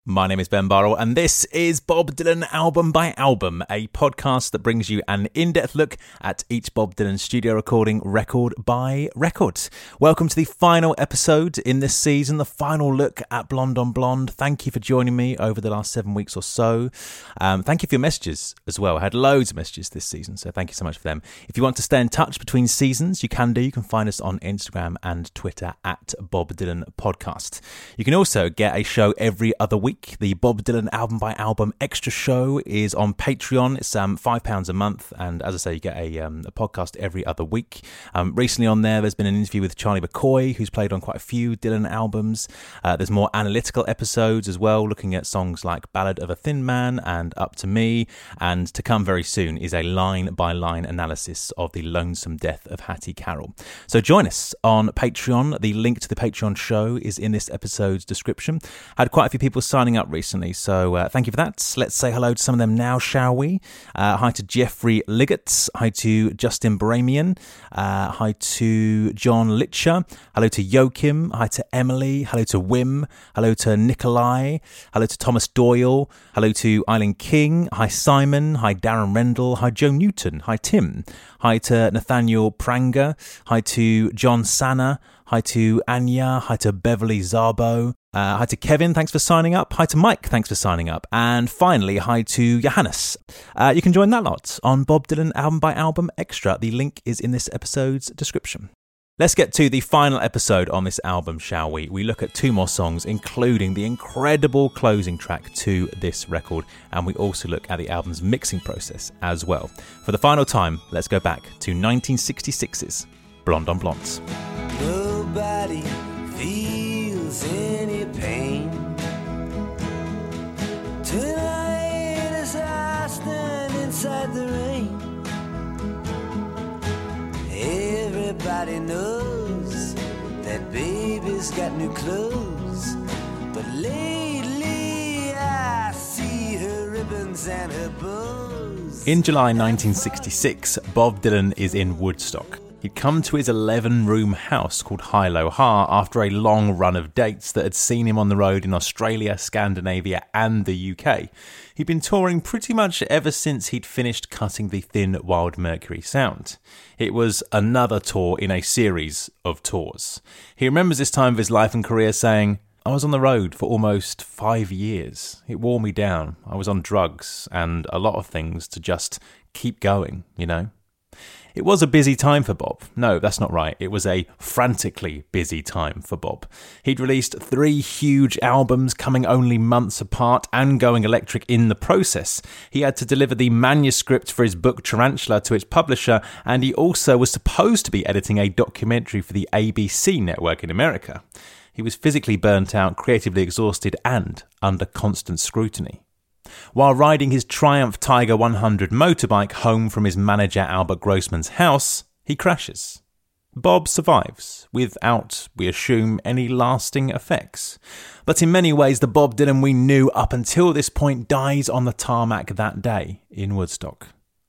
My name is Ben Burrell, and this is Bob Dylan Album by Album, a podcast that brings you an in-depth look at each Bob Dylan studio recording record by record. Welcome to the final episode in this season, the final look at Blonde on Blonde. Thank you for joining me over the last 7 weeks or so. Thank you for your messages as well. I had loads of messages this season, so thank you so much for them. If you want to stay in touch between seasons, you can do. You can find us on Instagram and Twitter at Bob Dylan Podcast. You can also get a show every other week. The Bob Dylan Album by Album extra show is on Patreon. It's £5 a month, and as I say, you get a podcast every other week. Recently on there's been an interview with Charlie McCoy, who's played on quite a few Dylan albums. There's more analytical episodes as well, looking at songs like Ballad of a Thin Man and Up to Me, and to come very soon is a line-by-line analysis of the lonesome death of Hattie Carroll. So join us on Patreon. The link to the Patreon show is in this episode's description. Had quite a few people signing up recently, so thank you for that. Let's say hello to some of them now, shall we? Hi to Jeffrey Liggett, hi to Justin Baramian, hi to John Litcher, hello to Joachim, hi to Emily, hello to Wim, hello to Nikolai, hello to Thomas Doyle, hello to Eileen King, hi Simon, hi Darren Rendell, hi Joe Newton, hi Tim, hi to Nathaniel Pranger, hi to John Sanna, hi to Anya, hi to Beverly Zarbo, hi to Kevin, thanks for signing up. Hi to Mike, thanks for signing up. And finally, hi to Johannes. You can join that lot on Bob Dylan Album by Album Extra. The link is in this episode's description. Let's get to the final episode on this album, shall we? We look at two more songs, including the incredible closing track to this record, and we also look at the album's mixing process as well. For the final time, let's go back to 1966's Blonde on Blonde. Nobody feels any pain tonight as I stand inside the rain. Everybody knows that baby's got new clothes, but lately I see her ribbons and her bows. In July 1966, Bob Dylan is in Woodstock. He'd come to his 11-room house called Hilo Ha after a long run of dates that had seen him on the road in Australia, Scandinavia and the UK. He'd been touring pretty much ever since he'd finished cutting the Thin Wild Mercury sound. It was another tour in a series of tours. He remembers this time of his life and career saying, "I was on the road for almost 5 years. It wore me down. I was on drugs and a lot of things to just keep going, you know." It was a busy time for Bob. No, that's not right. It was a frantically busy time for Bob. He'd released 3 huge albums coming only months apart and going electric in the process. He had to deliver the manuscript for his book Tarantula to its publisher, and he also was supposed to be editing a documentary for the ABC network in America. He was physically burnt out, creatively exhausted, and under constant scrutiny. While riding his Triumph Tiger 100 motorbike home from his manager Albert Grossman's house, he crashes. Bob survives, without, we assume, any lasting effects. But in many ways, the Bob Dylan we knew up until this point dies on the tarmac that day in Woodstock.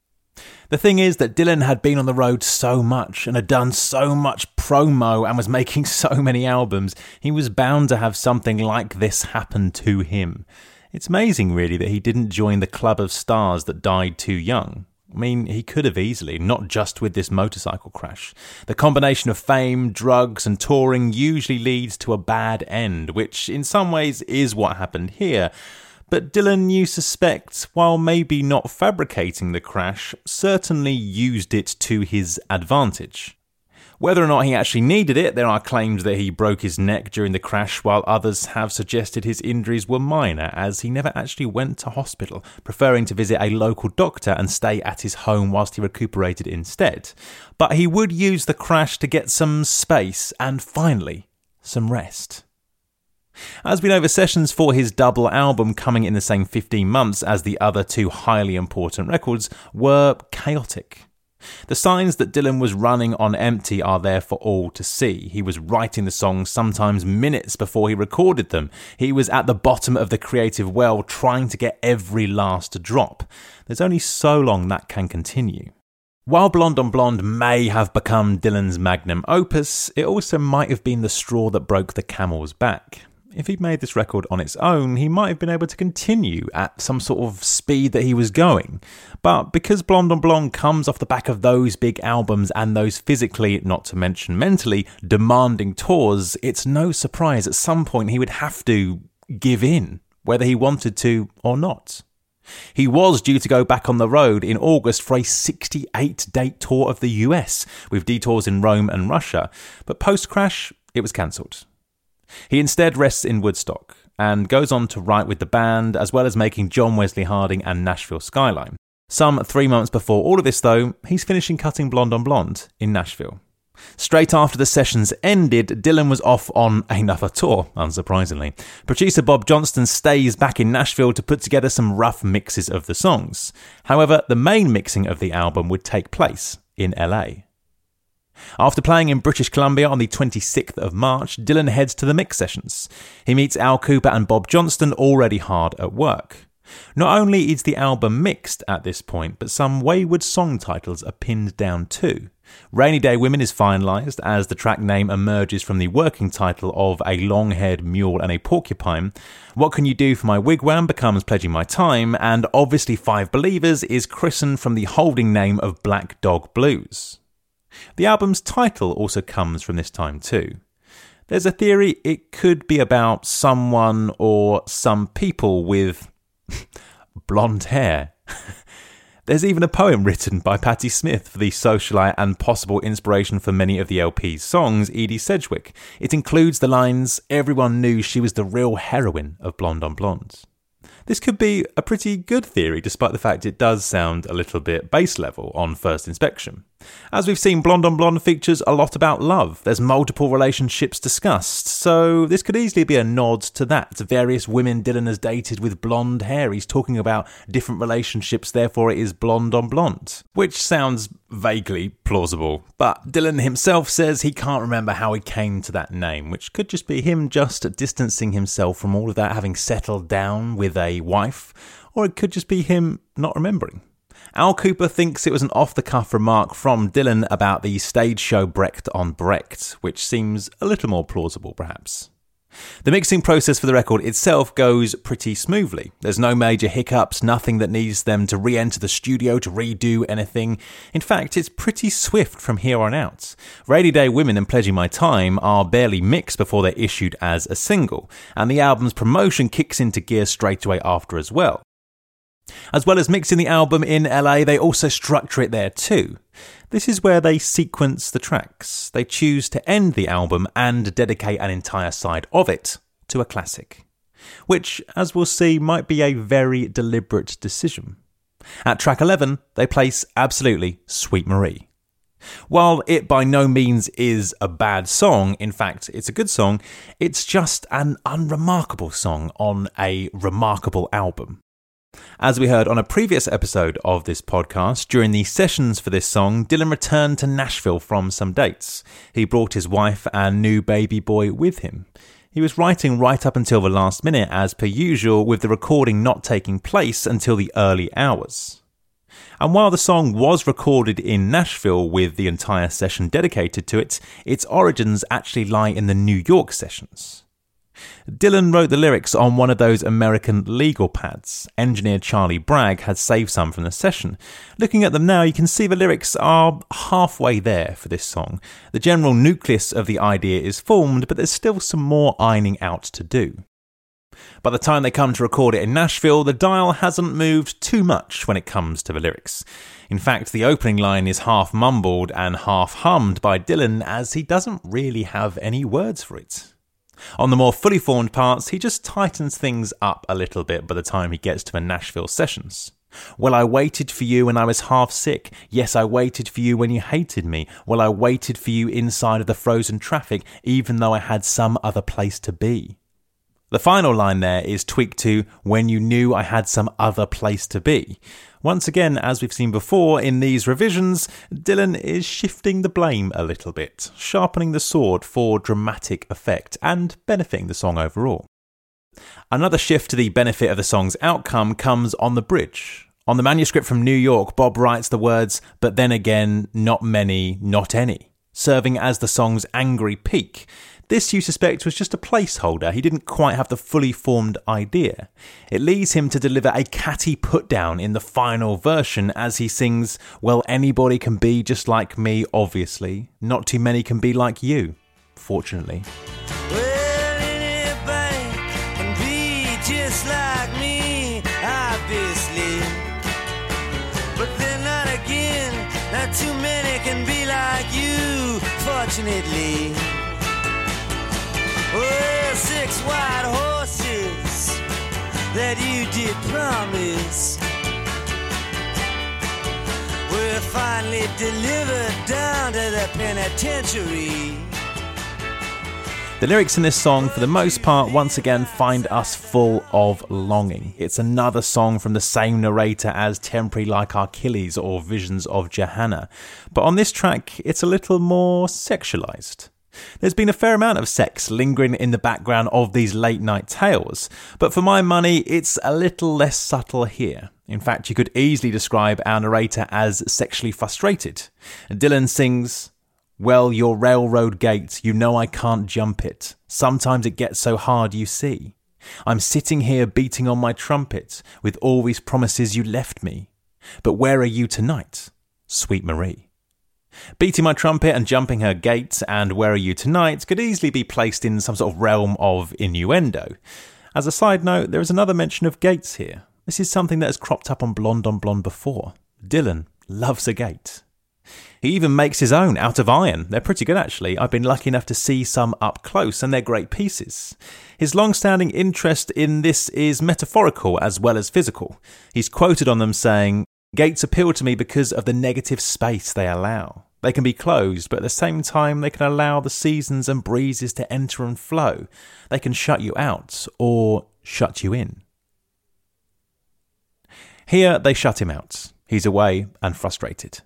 The thing is that Dylan had been on the road so much and had done so much promo and was making so many albums, he was bound to have something like this happen to him. It's amazing, really, that he didn't join the club of stars that died too young. I mean, he could have easily, not just with this motorcycle crash. The combination of fame, drugs and touring usually leads to a bad end, which in some ways is what happened here. But Dylan, you suspect, while maybe not fabricating the crash, certainly used it to his advantage. Whether or not he actually needed it, there are claims that he broke his neck during the crash, while others have suggested his injuries were minor, as he never actually went to hospital, preferring to visit a local doctor and stay at his home whilst he recuperated instead. But he would use the crash to get some space and, finally, some rest. As we know, the sessions for his double album, coming in the same 15 months as the other 2 highly important records, were chaotic. The signs that Dylan was running on empty are there for all to see. He was writing the songs sometimes minutes before he recorded them. He was at the bottom of the creative well trying to get every last drop. There's only so long that can continue. While Blonde on Blonde may have become Dylan's magnum opus, it also might have been the straw that broke the camel's back. if he'd made this record on its own, he might have been able to continue at some sort of speed that he was going. But because Blonde on Blonde comes off the back of those big albums and those physically, not to mention mentally, demanding tours, it's no surprise at some point he would have to give in, whether he wanted to or not. He was due to go back on the road in August for a 68-date tour of the US, with detours in Rome and Russia, but post-crash, it was cancelled. He instead rests in Woodstock and goes on to write with the band, as well as making John Wesley Harding and Nashville Skyline. Some 3 months before all of this, though, he's finishing cutting Blonde on Blonde in Nashville. Straight after the sessions ended, Dylan was off on another tour, unsurprisingly. Producer Bob Johnston stays back in Nashville to put together some rough mixes of the songs. However, the main mixing of the album would take place in LA. After playing in British Columbia on the 26th of March, Dylan heads to the mix sessions. He meets Al Kooper and Bob Johnston already hard at work. Not only is the album mixed at this point, but some wayward song titles are pinned down too. Rainy Day Women is finalised as the track name emerges from the working title of A Long-Haired Mule and a Porcupine. What Can You Do for My Wigwam becomes Pledging My Time, and obviously Five Believers is christened from the holding name of Black Dog Blues. The album's title also comes from this time too. There's a theory it could be about someone or some people with blonde hair. There's even a poem written by Patti Smith for the socialite and possible inspiration for many of the LP's songs, Edie Sedgwick. It includes the lines, "Everyone knew she was the real heroine of Blonde on Blonde." This could be a pretty good theory, despite the fact it does sound a little bit base level on first inspection. As we've seen, Blonde on Blonde features a lot about love. There's multiple relationships discussed, so this could easily be a nod to that. Various women Dylan has dated with blonde hair. He's talking about different relationships, therefore it is Blonde on Blonde, which sounds vaguely plausible. But Dylan himself says he can't remember how he came to that name, which could just be him just distancing himself from all of that, having settled down with a wife, or it could just be him not remembering. Al Kooper thinks it was an off-the-cuff remark from Dylan about the stage show Brecht on Brecht, which seems a little more plausible, perhaps. The mixing process for the record itself goes pretty smoothly. There's no major hiccups, nothing that needs them to re-enter the studio to redo anything. In fact, it's pretty swift from here on out. Rainy Day Women and Pledging My Time are barely mixed before they're issued as a single, and the album's promotion kicks into gear straight away after as well. As well as mixing the album in LA, they also structure it there too. This is where they sequence the tracks. They choose to end the album and dedicate an entire side of it to a classic, which, as we'll see, might be a very deliberate decision. At track 11, they place absolutely Sweet Marie. While it by no means is a bad song, in fact, it's a good song, it's just an unremarkable song on a remarkable album. As we heard on a previous episode of this podcast, during the sessions for this song, Dylan returned to Nashville from some dates. He brought his wife and new baby boy with him. He was writing right up until the last minute, as per usual, with the recording not taking place until the early hours. And while the song was recorded in Nashville with the entire session dedicated to it, its origins actually lie in the New York sessions. Dylan wrote the lyrics on one of those American legal pads. Engineer Charlie Bragg had saved some from the session. Looking at them now, you can see the lyrics are halfway there for this song. The general nucleus of the idea is formed, but there's still some more ironing out to do. By the time they come to record it in Nashville, the dial hasn't moved too much when it comes to the lyrics. In fact, the opening line is half mumbled and half hummed by Dylan, as he doesn't really have any words for it. On the more fully formed parts, he just tightens things up a little bit by the time he gets to the Nashville sessions. Well, I waited for you when I was half sick. Yes, I waited for you when you hated me. Well, I waited for you inside of the frozen traffic, even though I had some other place to be. The final line there is tweaked to when you knew I had some other place to be. Once again, as we've seen before in these revisions, Dylan is shifting the blame a little bit, sharpening the sword for dramatic effect and benefiting the song overall. Another shift to the benefit of the song's outcome comes on the bridge. On the manuscript from New York, Bob writes the words, "But then again, not many, not any," serving as the song's angry peak. This, you suspect, was just a placeholder. He didn't quite have the fully formed idea. It leads him to deliver a catty put-down in the final version as he sings, "Well, anybody can be just like me, obviously. Not too many can be like you, fortunately." Well, anybody can be just like me, obviously. But then not again, not too many can be like you, fortunately. Well, 6 white horses that you did promise were finally delivered down to the penitentiary. The lyrics in this song, for the most part, once again find us full of longing. It's another song from the same narrator as Temporary Like Achilles or Visions of Johanna. But on this track, it's a little more sexualised. There's been a fair amount of sex lingering in the background of these late night tales, but for my money, it's a little less subtle here. In fact, you could easily describe our narrator as sexually frustrated. Dylan sings, "Well, your railroad gate, you know I can't jump it. Sometimes it gets so hard, you see. I'm sitting here beating on my trumpet with all these promises you left me. But where are you tonight, sweet Marie?" Beating my trumpet and jumping her gate and "where are you tonight" could easily be placed in some sort of realm of innuendo. As a side note, there is another mention of gates here. This is something that has cropped up on Blonde before. Dylan loves a gate. He even makes his own out of iron. They're pretty good, actually. I've been lucky enough to see some up close, and they're great pieces. His long-standing interest in this is metaphorical as well as physical. He's quoted on them saying, "Gates appeal to me because of the negative space they allow. They can be closed, but at the same time they can allow the seasons and breezes to enter and flow. They can shut you out or shut you in." Here they shut him out. He's away and frustrated.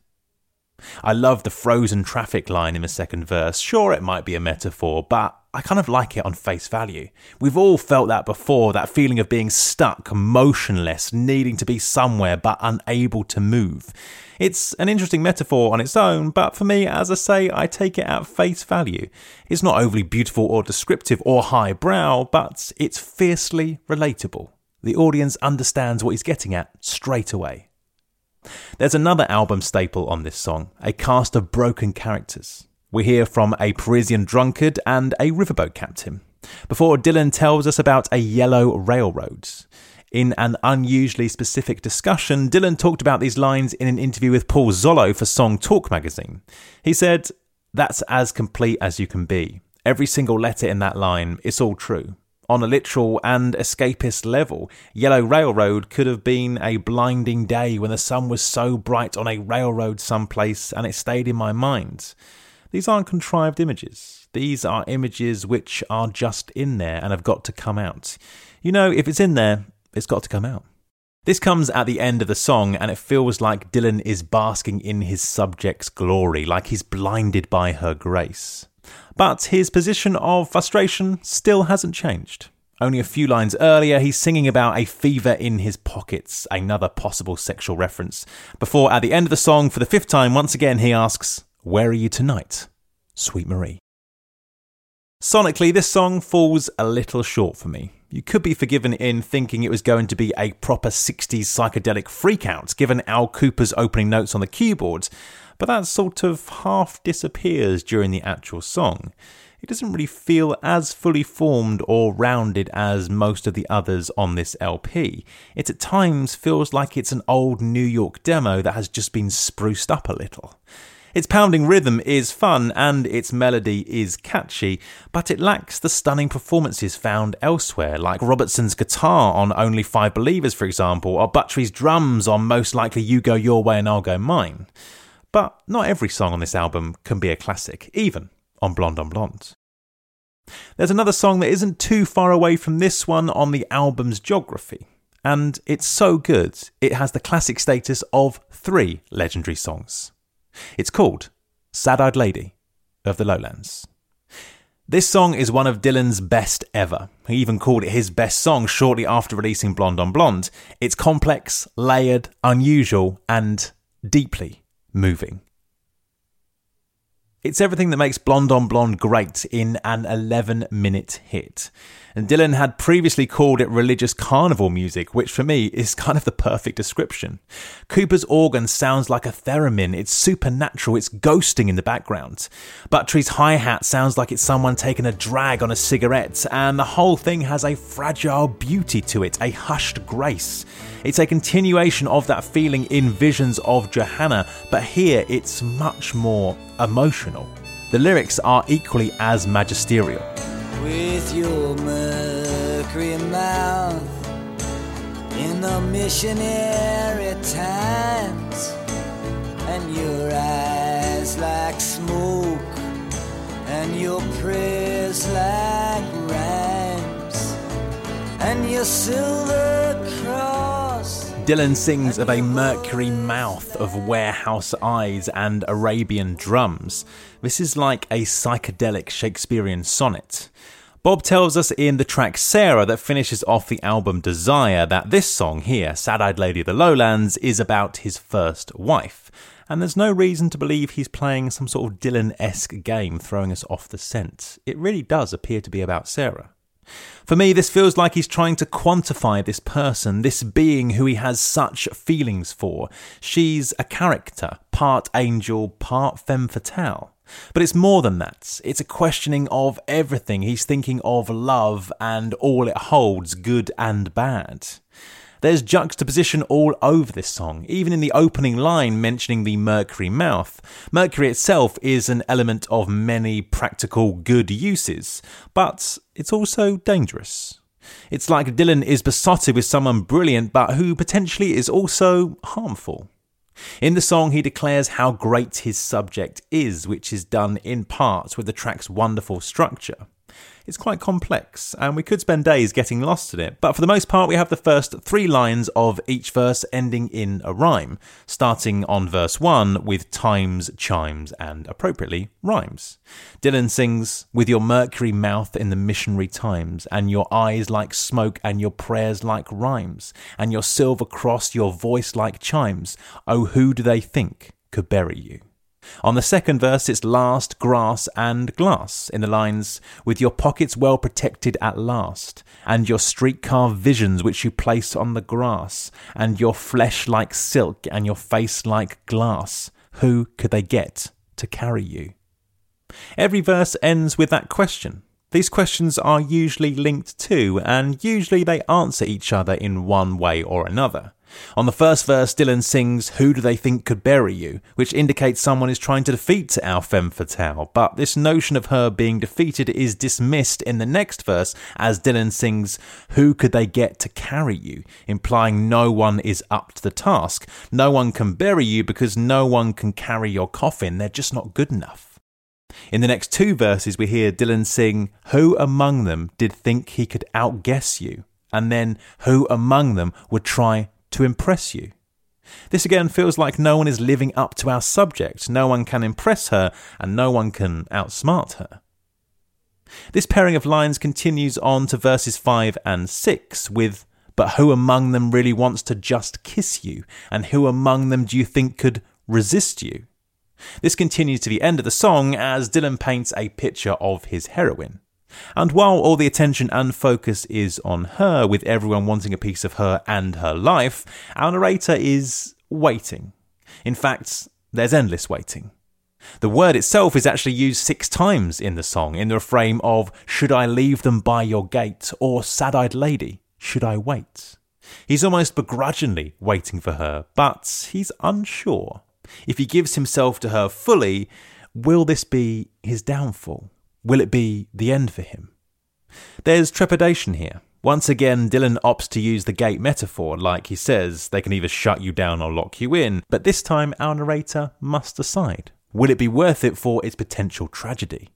I love the frozen traffic line in the second verse. Sure, it might be a metaphor, but I kind of like it on face value. We've all felt that before, that feeling of being stuck, motionless, needing to be somewhere but unable to move. It's an interesting metaphor on its own, but for me, as I say, I take it at face value. It's not overly beautiful or descriptive or highbrow, but it's fiercely relatable. The audience understands what he's getting at straight away. There's another album staple on this song, a cast of broken characters. We hear from a Parisian drunkard and a riverboat captain, before Dylan tells us about a yellow railroad. In an unusually specific discussion, Dylan talked about these lines in an interview with Paul Zollo for Song Talk magazine. He said, "That's as complete as you can be. Every single letter in that line, it's all true. On a literal and escapist level, Yellow Railroad could have been a blinding day when the sun was so bright on a railroad someplace, and it stayed in my mind. These aren't contrived images. These are images which are just in there and have got to come out. You know, if it's in there, it's got to come out." This comes at the end of the song, and it feels like Dylan is basking in his subject's glory, like he's blinded by her grace. But his position of frustration still hasn't changed. Only a few lines earlier, he's singing about a fever in his pockets, another possible sexual reference, before at the end of the song, for the 5th time, once again, he asks, "Where are you tonight, sweet Marie?" Sonically, this song falls a little short for me. You could be forgiven in thinking it was going to be a proper 60s psychedelic freakout, given Al Cooper's opening notes on the keyboard, but that sort of half disappears during the actual song. It doesn't really feel as fully formed or rounded as most of the others on this LP. It at times feels like it's an old New York demo that has just been spruced up a little. Its pounding rhythm is fun and its melody is catchy, but it lacks the stunning performances found elsewhere, like Robertson's guitar on Only 5 Believers, for example, or Buttrey's drums on Most Likely You Go Your Way and I'll Go Mine. But not every song on this album can be a classic, even on Blonde on Blonde. There's another song that isn't too far away from this one on the album's geography, and it's so good it has the classic status of 3 legendary songs. It's called Sad-Eyed Lady of the Lowlands. This song is one of Dylan's best ever. He even called it his best song shortly after releasing Blonde on Blonde. It's complex, layered, unusual, and deeply moving. It's everything that makes Blonde on Blonde great in an 11-minute hit. And Dylan had previously called it religious carnival music, which for me is kind of the perfect description. Cooper's organ sounds like a theremin, it's supernatural, it's ghosting in the background. Buttree's hi-hat sounds like it's someone taking a drag on a cigarette, and the whole thing has a fragile beauty to it, a hushed grace. It's a continuation of that feeling in Visions of Johanna, but here it's much more emotional. The lyrics are equally as magisterial. With your mercury mouth in the missionary times, and your eyes like smoke, and your prayers like rhymes, and your silver cross. Dylan sings of a mercury mouth, of warehouse eyes and Arabian drums. This is like a psychedelic Shakespearean sonnet. Bob tells us in the track Sarah that finishes off the album Desire that this song here, Sad-Eyed Lady of the Lowlands, is about his first wife. And there's no reason to believe he's playing some sort of Dylan-esque game throwing us off the scent. It really does appear to be about Sarah. For me, this feels like he's trying to quantify this person, this being who he has such feelings for. She's a character, part angel, part femme fatale. But it's more than that. It's a questioning of everything. He's thinking of love and all it holds, good and bad. There's juxtaposition all over this song, even in the opening line mentioning the mercury mouth. Mercury itself is an element of many practical good uses, but it's also dangerous. It's like Dylan is besotted with someone brilliant, but who potentially is also harmful. In the song, he declares how great his subject is, which is done in part with the track's wonderful structure. It's quite complex, and we could spend days getting lost in it, but for the most part we have the first 3 lines of each verse ending in a rhyme, starting on verse 1 with times, chimes, and appropriately, rhymes. Dylan sings, with your mercury mouth in the missionary times, and your eyes like smoke, and your prayers like rhymes, and your silver cross, your voice like chimes, oh who do they think could bury you? On the second verse, it's last, grass and glass, in the lines, with your pockets well protected at last, and your streetcar visions which you place on the grass, and your flesh like silk, and your face like glass, who could they get to carry you? Every verse ends with that question. These questions are usually linked to, and usually they answer each other in one way or another. On the first verse, Dylan sings, who do they think could bury you, which indicates someone is trying to defeat our femme fatale, but this notion of her being defeated is dismissed in the next verse as Dylan sings, who could they get to carry you, implying no one is up to the task. No one can bury you because no one can carry your coffin, they're just not good enough. In the next 2 verses, we hear Dylan sing, who among them did think he could outguess you, and then who among them would try to impress you. This again feels like no one is living up to our subject. No one can impress her and no one can outsmart her. This pairing of lines continues on to verses 5 and 6 with, but who among them really wants to just kiss you? And who among them do you think could resist you? This continues to the end of the song as Dylan paints a picture of his heroine. And while all the attention and focus is on her, with everyone wanting a piece of her and her life, our narrator is waiting. In fact, there's endless waiting. The word itself is actually used 6 times in the song, in the refrain of, should I leave them by your gate, or sad-eyed lady, should I wait? He's almost begrudgingly waiting for her, but he's unsure. If he gives himself to her fully, will this be his downfall? Will it be the end for him? There's trepidation here. Once again, Dylan opts to use the gate metaphor, like he says, they can either shut you down or lock you in, but this time our narrator must decide. Will it be worth it for its potential tragedy?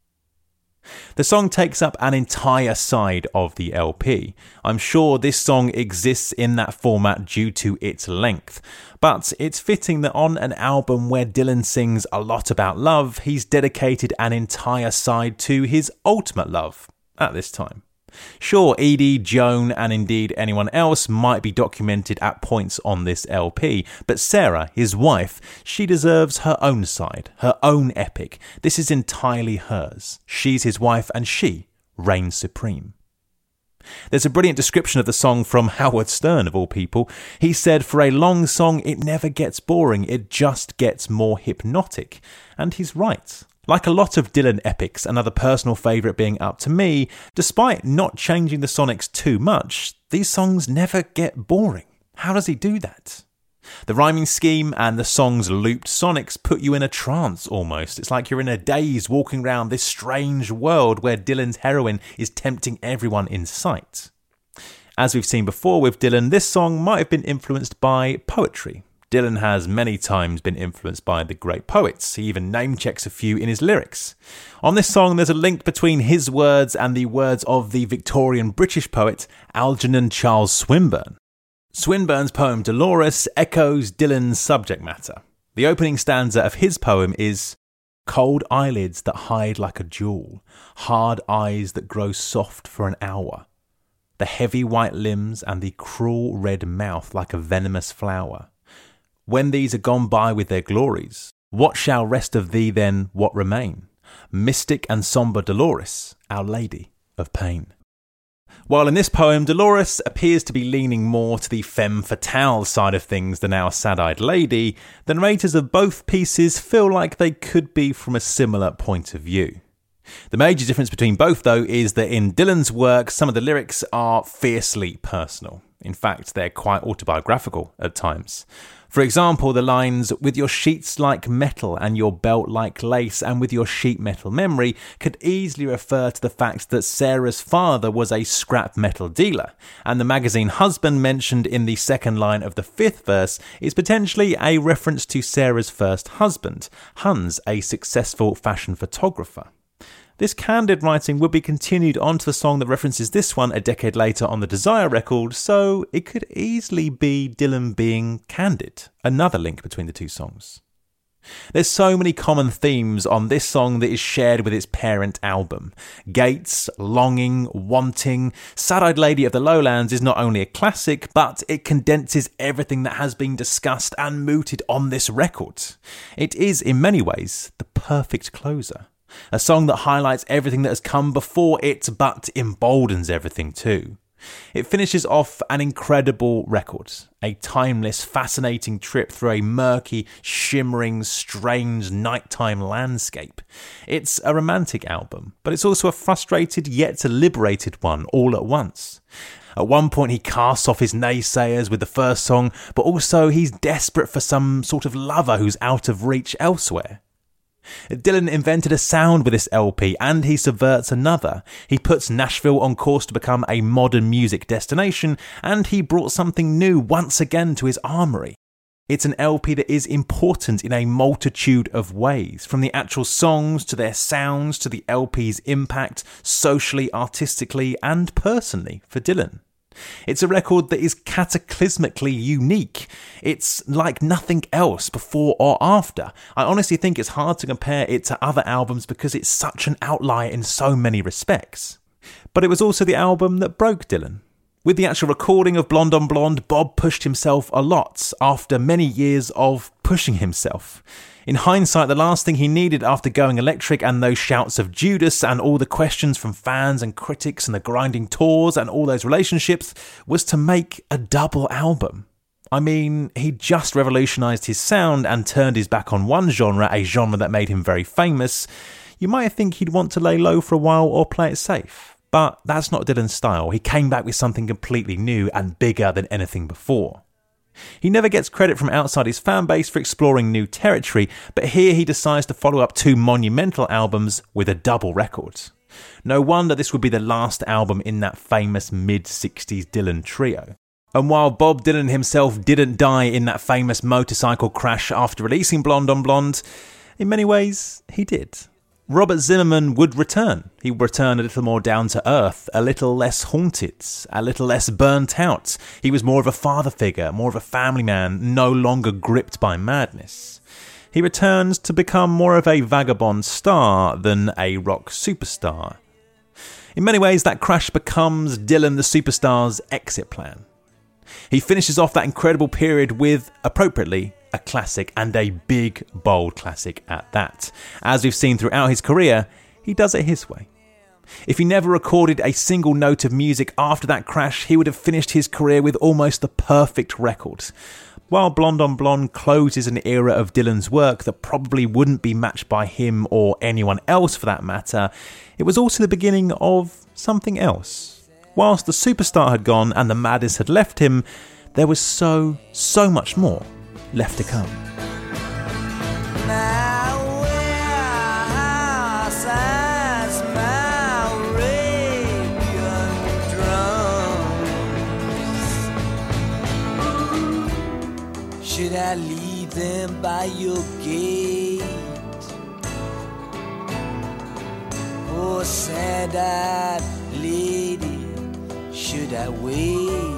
The song takes up an entire side of the LP. I'm sure this song exists in that format due to its length, but it's fitting that on an album where Dylan sings a lot about love, he's dedicated an entire side to his ultimate love at this time. Sure, Edie, Joan, and indeed anyone else might be documented at points on this LP, but Sarah, his wife, she deserves her own side, her own epic. This is entirely hers. She's his wife and she reigns supreme. There's a brilliant description of the song from Howard Stern, of all people. He said, "For a long song, it never gets boring, it just gets more hypnotic." And he's right. Like a lot of Dylan epics, another personal favourite being Up to Me, despite not changing the sonics too much, these songs never get boring. How does he do that? The rhyming scheme and the song's looped sonics put you in a trance almost. It's like you're in a daze walking around this strange world where Dylan's heroine is tempting everyone in sight. As we've seen before with Dylan, this song might have been influenced by poetry. Dylan has many times been influenced by the great poets. He even name-checks a few in his lyrics. On this song, there's a link between his words and the words of the Victorian British poet Algernon Charles Swinburne. Swinburne's poem Dolores echoes Dylan's subject matter. The opening stanza of his poem is, "Cold eyelids that hide like a jewel, hard eyes that grow soft for an hour, the heavy white limbs and the cruel red mouth like a venomous flower. When these are gone by with their glories, what shall rest of thee then, what remain? Mystic and sombre Dolores, Our Lady of Pain." While in this poem, Dolores appears to be leaning more to the femme fatale side of things than our sad-eyed lady, the narrators of both pieces feel like they could be from a similar point of view. The major difference between both, though, is that in Dylan's work, some of the lyrics are fiercely personal. In fact, they're quite autobiographical at times. For example, the lines, "With your sheets like metal and your belt like lace and with your sheet metal memory," could easily refer to the fact that Sarah's father was a scrap metal dealer, and the magazine husband mentioned in the second line of the fifth verse is potentially a reference to Sarah's first husband, Hans, a successful fashion photographer. This candid writing would be continued onto the song that references this one a decade later on the Desire record, so it could easily be Dylan being candid, another link between the two songs. There's so many common themes on this song that is shared with its parent album. Gates, longing, wanting. Sad-Eyed Lady of the Lowlands is not only a classic, but it condenses everything that has been discussed and mooted on this record. It is, in many ways, the perfect closer. A song that highlights everything that has come before it, but emboldens everything too. It finishes off an incredible record, a timeless, fascinating trip through a murky, shimmering, strange nighttime landscape. It's a romantic album, but it's also a frustrated yet liberated one all at once. At one point he casts off his naysayers with the first song, but also he's desperate for some sort of lover who's out of reach elsewhere. Dylan invented a sound with this LP and he subverts another. He puts Nashville on course to become a modern music destination and he brought something new once again to his armoury. It's an LP that is important in a multitude of ways, from the actual songs to their sounds to the LP's impact socially, artistically and personally for Dylan. It's a record that is cataclysmically unique. It's like nothing else before or after. I honestly think it's hard to compare it to other albums because it's such an outlier in so many respects. But it was also the album that broke Dylan. With the actual recording of Blonde on Blonde, Bob pushed himself a lot after many years of pushing himself. In hindsight, the last thing he needed after going electric and those shouts of Judas and all the questions from fans and critics and the grinding tours and all those relationships was to make a double album. I mean, he just revolutionised his sound and turned his back on one genre, a genre that made him very famous. You might think he'd want to lay low for a while or play it safe. But that's not Dylan's style. He came back with something completely new and bigger than anything before. He never gets credit from outside his fan base for exploring new territory, but here he decides to follow up two monumental albums with a double record. No wonder this would be the last album in that famous mid-60s Dylan trio. And while Bob Dylan himself didn't die in that famous motorcycle crash after releasing Blonde on Blonde, in many ways he did. Robert Zimmerman would return. He would return a little more down to earth, a little less haunted, a little less burnt out. He was more of a father figure, more of a family man, no longer gripped by madness. He returns to become more of a vagabond star than a rock superstar. In many ways, that crash becomes Dylan the Superstar's exit plan. He finishes off that incredible period with, appropriately, a classic, and a big, bold classic at that. As we've seen throughout his career, he does it his way. If he never recorded a single note of music after that crash, he would have finished his career with almost the perfect record. While Blonde on Blonde closes an era of Dylan's work that probably wouldn't be matched by him or anyone else for that matter, it was also the beginning of something else. Whilst the superstar had gone and the madness had left him, there was so much more left to come. Should I leave them by your gate? Oh, sad-eyed lady, should I wait?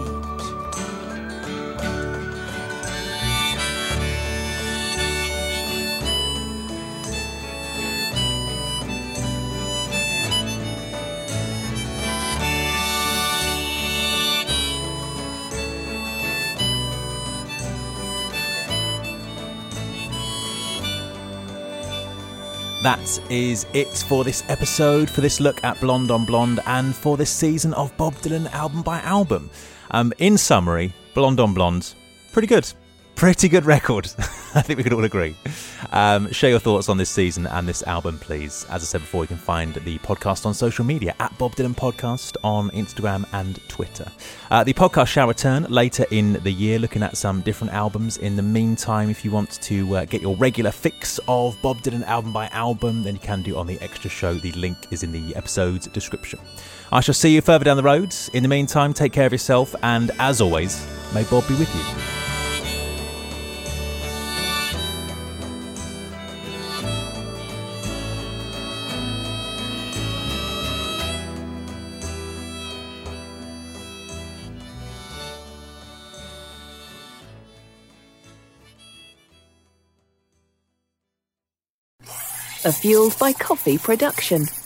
That is it for this episode, for this look at Blonde on Blonde, and for this season of Bob Dylan album by album. In summary, Blonde on Blonde, pretty good. Pretty good record. I think we could all agree. Share your thoughts on this season and this album, please. As I said before, you can find the podcast on social media at Bob Dylan Podcast on Instagram and Twitter. The podcast shall return later in the year, looking at some different albums. In the meantime, if you want to get your regular fix of Bob Dylan album by album, then you can do on the extra show. The link is in the episode's description. I shall see you further down the road. In the meantime, take care of yourself, and as always, may Bob be with you. A Fueled by Coffee production.